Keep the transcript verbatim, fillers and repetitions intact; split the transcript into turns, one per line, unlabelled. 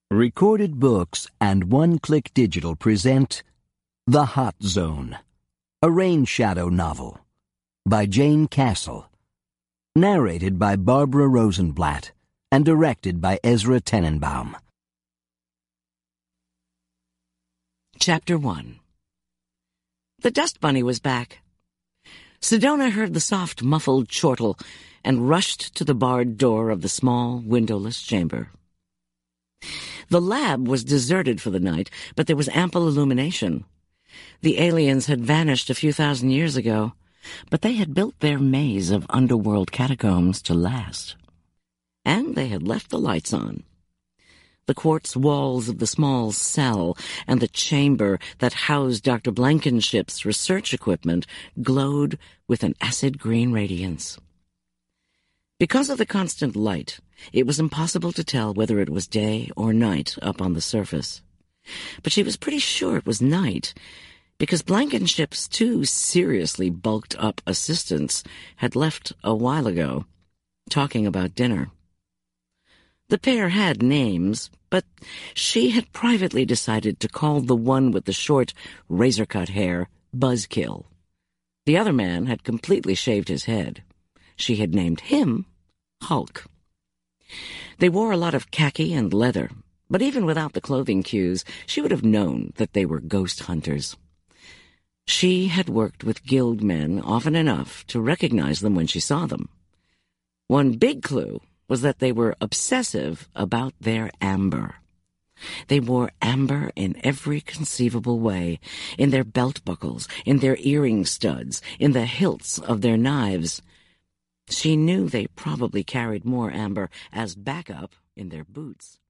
Recorded Books and One Click Digital present The Hot Zone, a Rain Shadow novel by Jane Castle, narrated by Barbara Rosenblatt and directed by Ezra Tenenbaum.
Chapter one. The Dust Bunny was back. Sedona heard the soft, muffled chortle and rushed to the barred door of the small, windowless chamber. The lab was deserted for the night, but there was ample illumination. The aliens had vanished a few thousand years ago, but they had built their maze of underworld catacombs to last. And they had left the lights on. The quartz walls of the small cell and the chamber that housed Doctor Blankenship's research equipment glowed with an acid-green radiance. Because of the constant light, it was impossible to tell whether it was day or night up on the surface. But she was pretty sure it was night, because Blankenship's two seriously bulked-up assistants had left a while ago, talking about dinner. The pair had names, but she had privately decided to call the one with the short, razor-cut hair Buzzkill. The other man had completely shaved his head. She had named him Hulk. They wore a lot of khaki and leather, but even without the clothing cues, she would have known that they were ghost hunters. She had worked with guild men often enough to recognize them when she saw them. One big clue was that they were obsessive about their amber. They wore amber in every conceivable way, in their belt buckles, in their earring studs, in the hilts of their knives. She knew they probably carried more amber as backup in their boots.